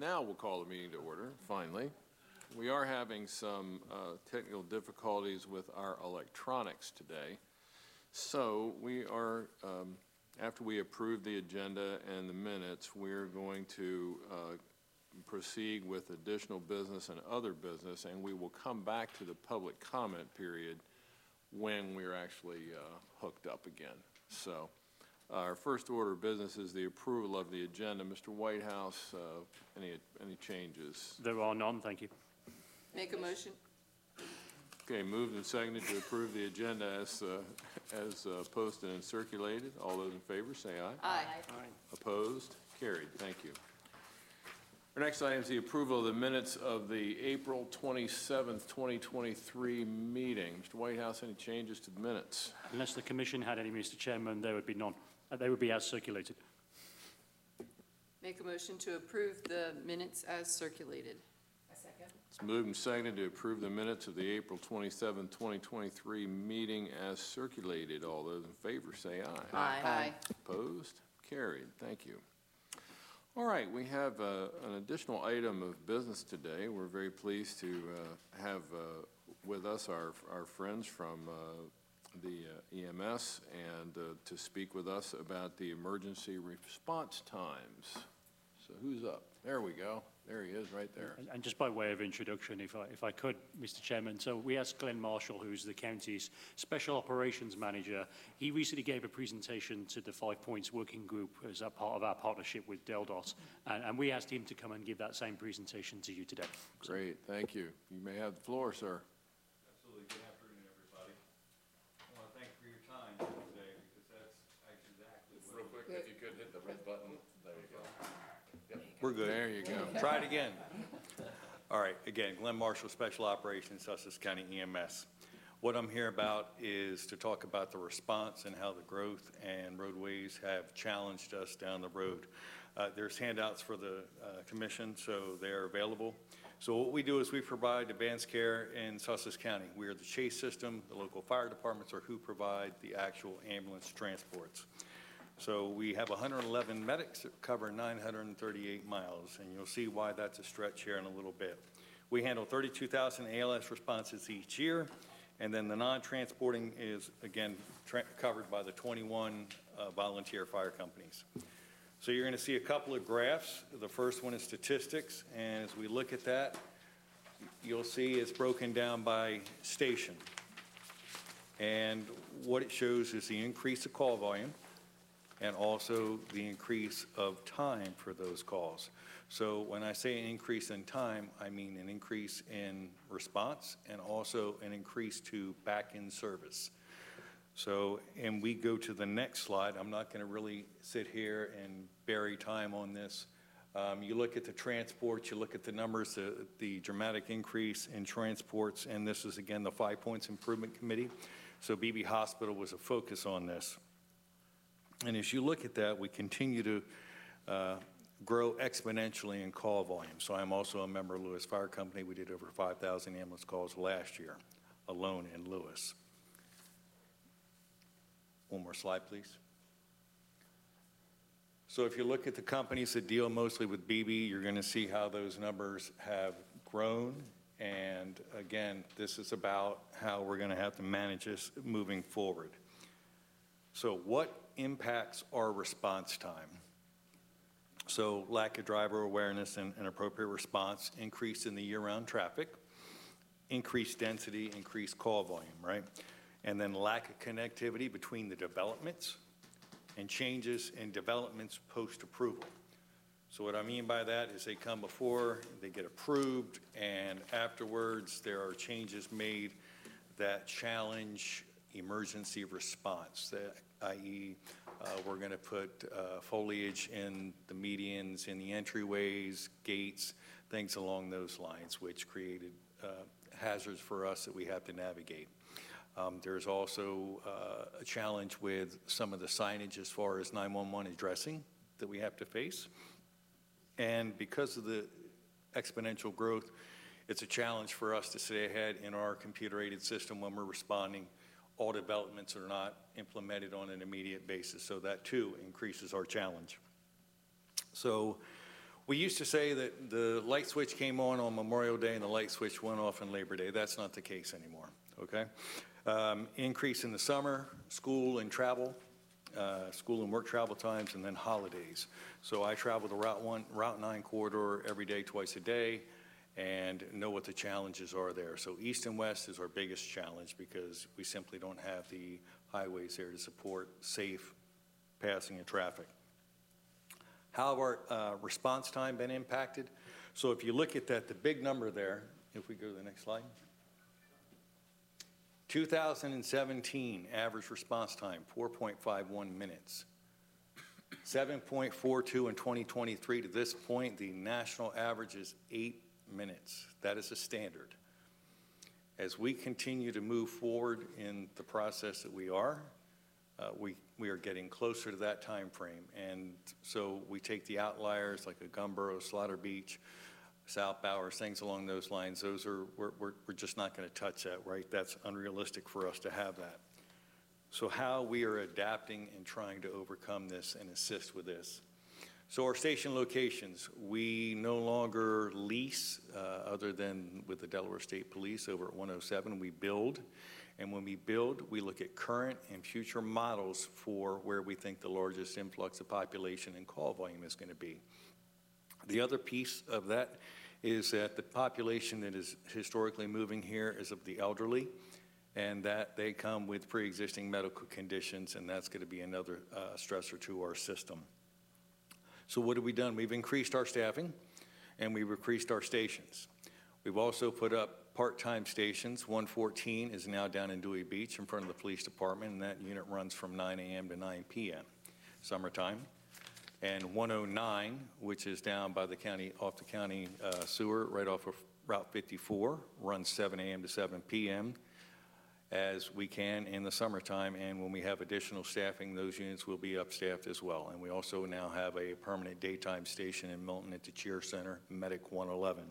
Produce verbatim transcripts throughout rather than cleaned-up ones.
Now we'll call the meeting to order, finally. We are having some uh, technical difficulties with our electronics today. So we are, um, after we approve the agenda and the minutes, we're going to uh, proceed with additional business and other business, and we will come back to the public comment period when we're actually uh, hooked up again. So our first order of business is the approval of the agenda. Mister Whitehouse, uh, any, any changes? There are none, thank you. Make a motion. Okay, moved and seconded to approve the agenda as, uh, as uh, posted and circulated. All those in favor say aye. Aye. Aye. Opposed? Carried. Thank you. Our next item is the approval of the minutes of the April twenty-seventh, twenty twenty-three meeting. Mister Whitehouse, any changes to the minutes? Unless the Commission had any, Mister Chairman, there would be none. Uh, they would be as circulated. Make a motion to approve the minutes as circulated. A second. It's moved and seconded to approve the minutes of the April twenty-seventh, twenty twenty-three meeting as circulated. All those in favor say aye. Aye. Aye. Opposed? Carried. Thank you. All right, we have uh, an additional item of business today. We're very pleased to uh, have uh, with us our, our friends from uh, the uh, E M S and uh, to speak with us about the emergency response times. So who's up? There we go. There he is right there. And, and just by way of introduction, if I, if I could, Mister Chairman, so we asked Glenn Marshall, who's the county's Special Operations Manager. He recently gave a presentation to the Five Points Working Group as a part of our partnership with DelDOT, and, and we asked him to come and give that same presentation to you today. Great, thank you. You may have the floor, sir. Absolutely. Good afternoon, everybody. I want to thank you for your time today because that's exactly what... Real quick, if you could hit the red button. There you go. Yep. We're good. There you go. Try it again. All right. Again, Glenn Marshall, Special Operations, Sussex County E M S. What I'm here about is to talk about the response and how the growth and roadways have challenged us down the road. Uh, there's handouts for the uh, commission, so they're available. So what we do is we provide advanced care in Sussex County. We are the chase system. The local fire departments are who provide the actual ambulance transports. So we have one hundred eleven medics that cover nine hundred thirty-eight miles, and you'll see why that's a stretch here in a little bit. We handle thirty-two thousand A L S responses each year, and then the non-transporting is, again, covered by the twenty-one uh, volunteer fire companies. So you're going to see a couple of graphs. The first one is statistics, and as we look at that, you'll see it's broken down by station. And what it shows is the increase of call volume, and also the increase of time for those calls. So when I say an increase in time, I mean an increase in response and also an increase to back-end service. So, and we go to the next slide. I'm not going to really sit here and bury time on this. Um, you look at the transports, you look at the numbers, the, the dramatic increase in transports, and this is, again, the Five Points Improvement Committee. So Beebe Hospital was a focus on this. And as you look at that, we continue to uh, grow exponentially in call volume. So I'm also a member of Lewis Fire Company. We did over five thousand ambulance calls last year alone in Lewis. One more slide, please. So if you look at the companies that deal mostly with Beebe, you're going to see how those numbers have grown. And again, this is about how we're going to have to manage this moving forward. So what impacts our response time? So lack of driver awareness and, and appropriate response, increase in the year-round traffic, increased density, increased call volume, right? And then lack of connectivity between the developments and changes in developments post-approval. So what I mean by that is they come before, they get approved, and afterwards there are changes made that challenge emergency response, that that is, uh, we're going to put uh, foliage in the medians, in the entryways, gates, things along those lines, which created uh, hazards for us that we have to navigate. Um, there's also uh, a challenge with some of the signage as far as nine one one addressing that we have to face. And because of the exponential growth, it's a challenge for us to stay ahead in our computer-aided system when we're responding. All developments are not implemented on an immediate basis, so that too increases our challenge. So We used to say that the light switch came on on Memorial Day and the light switch went off on Labor Day. That's not the case anymore, okay? Um, increase in the summer, school and travel, uh, school and work travel times, and then holidays. So I travel the Route one, Route nine corridor every day, twice a day, and know what the challenges are there. So east and west is our biggest challenge because we simply don't have the highways there to support safe passing of traffic. How have our uh, response time been impacted? So if you look at that, the big number there, if we go to the next slide. two thousand seventeen, average response time, four point five one minutes. seven point four two in twenty twenty-three. To this point, the national average is eight minutes. That is a standard. As we continue to move forward in the process that we are, uh, we, we are getting closer to that time frame. And so we take the outliers like a Gumboro, Slaughter Beach, South Bowers, things along those lines. Those are, we're, we're, we're just not going to touch that, right? That's unrealistic for us to have that. So how we are adapting and trying to overcome this and assist with this. So our station locations, we no longer lease, uh, other than with the Delaware State Police over at one oh seven, we build. And when we build, we look at current and future models for where we think the largest influx of population and call volume is going to be. The other piece of that is that the population that is historically moving here is of the elderly, and that they come with pre-existing medical conditions, and that's going to be another uh, stressor to our system. So what have we done? We've increased our staffing, and we've increased our stations. We've also put up part-time stations. one fourteen is now down in Dewey Beach in front of the police department, and that unit runs from nine A M to nine P M summertime. And one oh nine, which is down by the county, off the county uh, sewer, right off of Route fifty-four, runs seven A M to seven P M as we can in the summertime. And when we have additional staffing, those units will be upstaffed as well. And we also now have a permanent daytime station in Milton at the Cheer Center, Medic one eleven.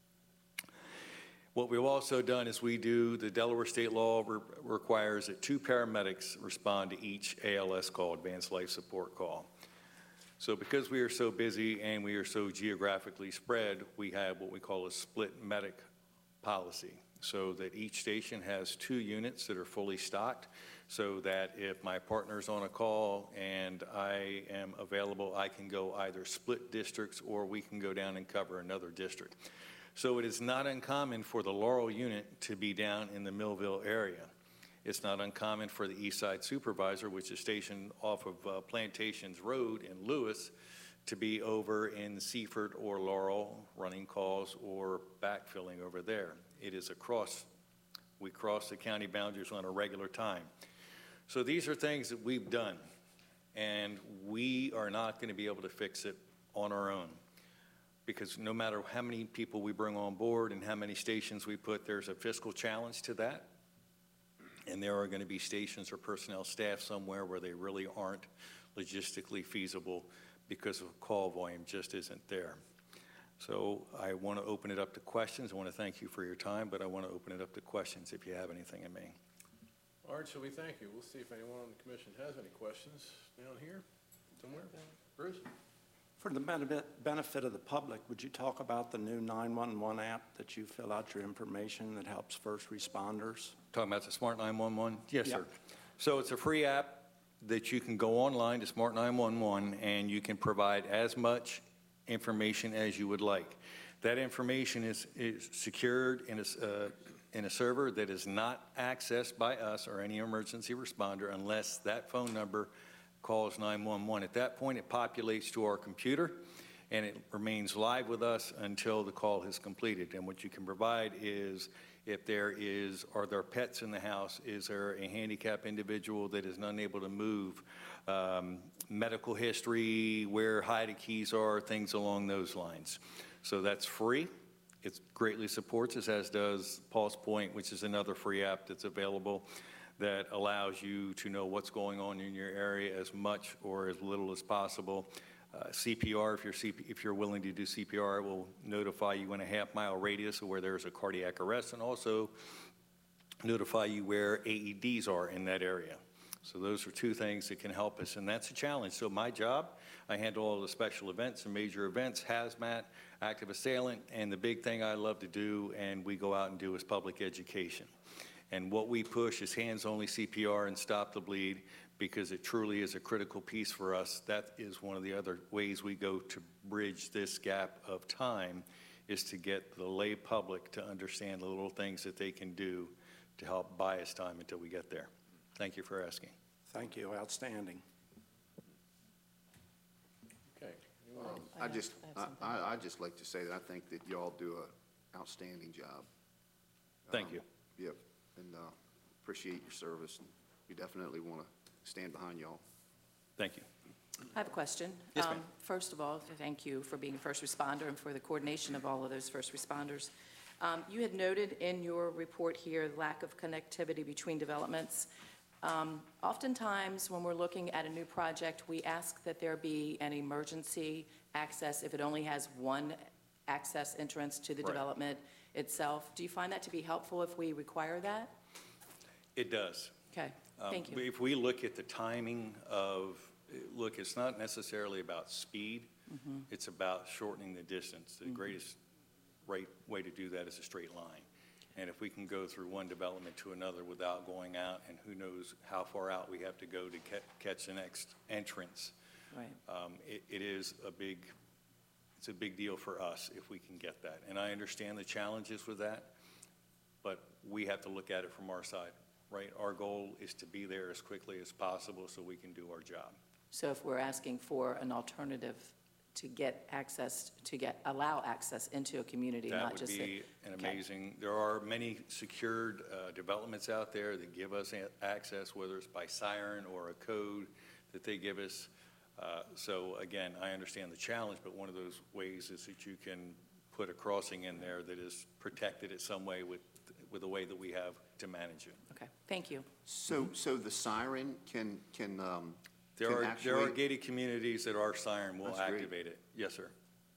What we've also done is we do, the Delaware state law re requires that two paramedics respond to each A L S call, Advanced Life Support Call. So because we are so busy and we are so geographically spread, we have what we call a split medic policy, so that each station has two units that are fully stocked, so that if my partner's on a call and I am available, I can go either split districts or we can go down and cover another district. So it is not uncommon for the Laurel unit to be down in the Millville area. It's not uncommon for the East Side Supervisor, which is stationed off of uh, Plantations Road in Lewis, to be over in Seaford or Laurel running calls or backfilling over there. It is across, we cross the county boundaries on a regular time. So these are things that we've done, and we are not going to be able to fix it on our own, because no matter how many people we bring on board and how many stations we put, there's a fiscal challenge to that. And there are going to be stations or personnel staff somewhere where they really aren't logistically feasible because of call volume just isn't there. So I want to open it up to questions. I want to thank you for your time, but I want to open it up to questions if you have anything in me. All right, so we thank you. We'll see if anyone on the commission has any questions down here somewhere. Bruce? For the benefit benefit of the public, would you talk about the new nine one one app that you fill out your information that helps first responders? Talking about the Smart nine one one? Yes, Yep. sir. So it's a free app that you can go online to Smart nine one one and you can provide as much information as you would like. That information is, is secured in a, uh, in a server that is not accessed by us or any emergency responder unless that phone number calls nine one one. At that point, it populates to our computer, and it remains live with us until the call is completed. And what you can provide is, if there is, are there pets in the house? Is there a handicapped individual that is unable to move? Um, medical history, where hide keys are, things along those lines. So that's free. It greatly supports us, as does Pulse Point, which is another free app that's available, that allows you to know what's going on in your area as much or as little as possible. Uh, C P R, if you're, C P, if you're willing to do C P R, will notify you in a half mile radius of where there's a cardiac arrest, and also notify you where A E Ds are in that area. So those are two things that can help us, and that's a challenge. So my job, I handle all the special events and major events, hazmat, active assailant, and the big thing I love to do, and we go out and do, is public education. And what we push is hands-only C P R and stop the bleed, because it truly is a critical piece for us. That is one of the other ways we go to bridge this gap of time, is to get the lay public to understand the little things that they can do to help buy us time until we get there. Thank you for asking. Thank you, outstanding. Okay. Um, I just, I, I- I'd just like to say that I think that y'all do an outstanding job. Thank Um, you. Yep, and uh, appreciate your service, and we definitely want to stand behind y'all. Thank you. I have a question. Yes, ma'am. Um, First of all, thank you for being a first responder and for the coordination of all of those first responders. Um, You had noted in your report here, lack of connectivity between developments. Um, Oftentimes, when we're looking at a new project, we ask that there be an emergency access if it only has one access entrance to the Right. development itself. Do you find that to be helpful if we require that? It does. Okay, Um, thank you. If we look at the timing of, look, it's not necessarily about speed. Mm-hmm. It's about shortening the distance. The greatest right way to do that is a straight line. And if we can go through one development to another without going out, and who knows how far out we have to go to ca- catch the next entrance, Right. um, it, it is a big, it's a big deal for us if we can get that. And I understand the challenges with that, but we have to look at it from our side, right? Our goal is to be there as quickly as possible so we can do our job. So if we're asking for an alternative to get access, to get, allow access into a community, That not would just. a- be an Okay. amazing, there are many secured uh, developments out there that give us a- access, whether it's by siren or a code that they give us. Uh, So again, I understand the challenge, but one of those ways is that you can put a crossing in there that is protected in some way with, with the way that we have to manage it. Okay, thank you. So, so the siren can, can, um, There can are, there are actually- gated communities that our siren will That's great. activate it. Yes, sir.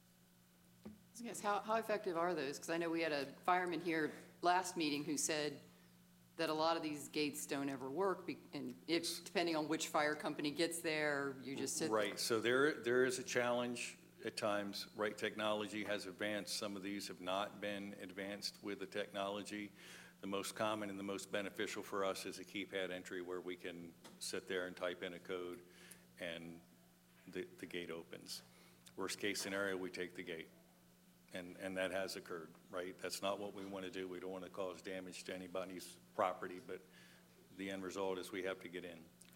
Yes, how, how effective are those? Because I know we had a fireman here last meeting who said that a lot of these gates don't ever work, be- and if, depending on which fire company gets there, you just sit. Right, so there, there is a challenge at times, right? Technology has advanced. Some of these have not been advanced with the technology. The most common and the most beneficial for us is a keypad entry where we can sit there and type in a code and the, the gate opens. Worst case scenario, we take the gate. And, and that has occurred, right? That's not what we want to do. We don't want to cause damage to anybody's property, but the end result is we have to get in.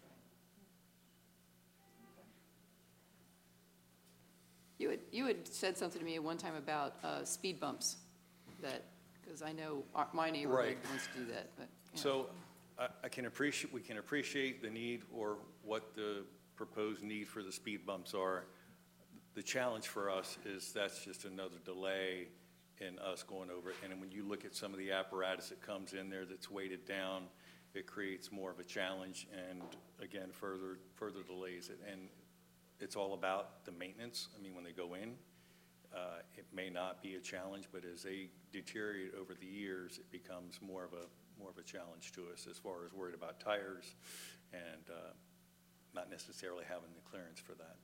You had, you had said something to me at one time about uh, speed bumps, that, because I know our- my neighborhood Right. wants to do that, but. yeah. So I, I can appreciate, we can appreciate the need or what the proposed need for the speed bumps are. The challenge for us is that's just another delay in us going over it. And then when you look at some of the apparatus that comes in there that's weighted down, it creates more of a challenge and, again, further, further delays it. And it's all about the maintenance. I mean, when they go in, uh, it may not be a challenge, but as they deteriorate over the years, it becomes more of a, more of a challenge to us as far as worried about tires and uh, not necessarily having the clearance for that.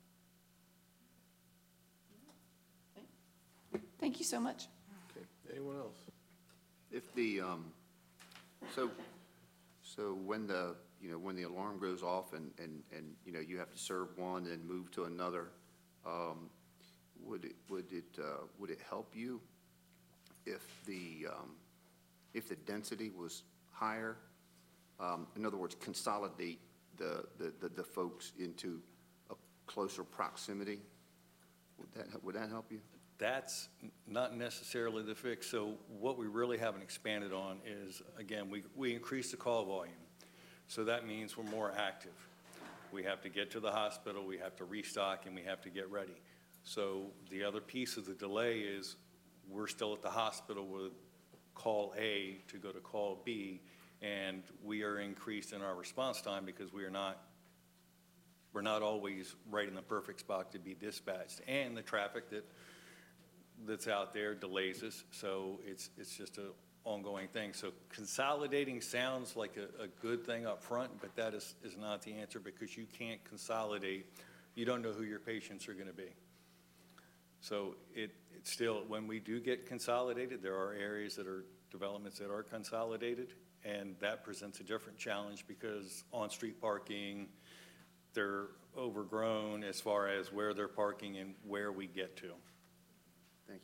Thank you so much. Okay, anyone else? if the, um, so, so when the, you know, when the alarm goes off and, and, and, you know, you have to serve one and move to another, um, would it, would it, uh, would it help you if the, um, if the density was higher? Um, in other words, consolidate the, the, the, the folks into a closer proximity? Would that, would that help you? That's n- not necessarily the fix. So what we really haven't expanded on is, again, we, we increased the call volume. So that means we're more active. We have to get to the hospital, we have to restock, and we have to get ready. So the other piece of the delay is we're still at the hospital with call A to go to call B, and we are increased in our response time because we are not, we're not always right in the perfect spot to be dispatched. And the traffic that that's out there delays us, so it's, it's just a, ongoing thing. So consolidating sounds like a, a good thing up front, but that is, is not the answer because you can't consolidate. You don't know who your patients are going to be. So it, it's still, when we do get consolidated, there are areas that are, developments that are consolidated, and that presents a different challenge because on-street parking, they're overgrown as far as where they're parking and where we get to. Thank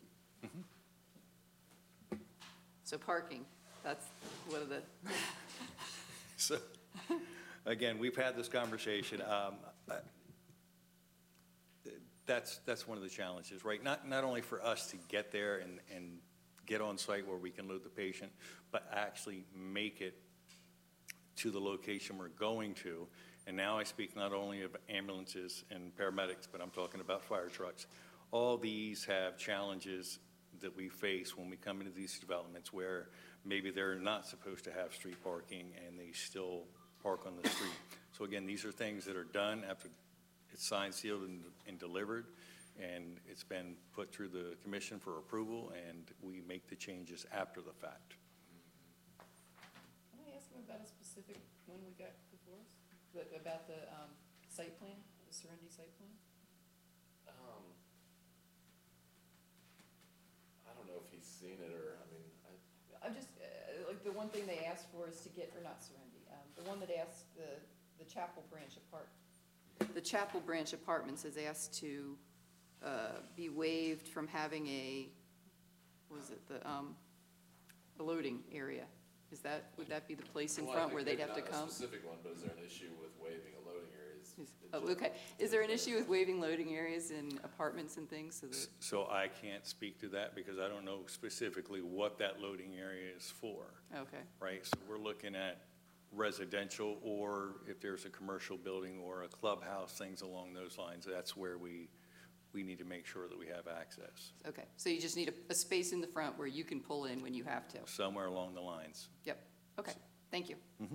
you. So parking, that's one of the, So, again, we've had this conversation. Um, I- That's, that's one of the challenges, right? Not, not only for us to get there and, and get on site where we can load the patient, but actually make it to the location we're going to. And now I speak not only of ambulances and paramedics, but I'm talking about fire trucks. All these have challenges that we face when we come into these developments where maybe they're not supposed to have street parking and they still park on the street. So again, these are things that are done after it's signed, sealed, and, and delivered, and it's been put through the commission for approval, and we make the changes after the fact. Can I ask him about a specific one we got before us? But about the um, site plan, the Serenity site plan? Um, I don't know if he's seen it or, I mean, I, I'm just, uh, like, the one thing they asked for is to get, or not Serenity, um, the one that asked the, the Chapel Branch apart. The Chapel Branch Apartments is asked to uh, be waived from having a, what was it, the, um, a loading area. Is that, would that be the place in well, I front think where they'd there's have to not come? a specific one, but is there an issue with waiving a loading area? Is- Is- is Oh, just- okay. Is there an issue with waiving loading areas in apartments and things so that? So I can't speak to that because I don't know specifically what that loading area is for, Okay, right? So we're looking at residential, or if there's a commercial building or a clubhouse, things along those lines, that's where we, we need to make sure that we have access, okay. So you just need a, a space in the front where you can pull in when you have to. somewhere along the lines. Yep, okay, thank you.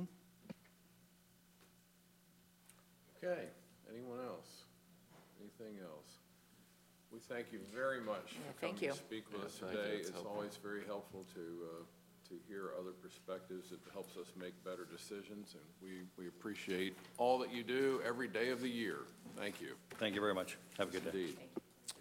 Okay, anyone else? Anything else? We thank you very much Yeah, for thank coming you. to speak with Yeah, us thank you. today. It's It's helpful. always very helpful to, uh, to hear other perspectives. It helps us make better decisions, and we, we appreciate all that you do every day of the year. Thank you. Thank you very much. Have a good day. Indeed.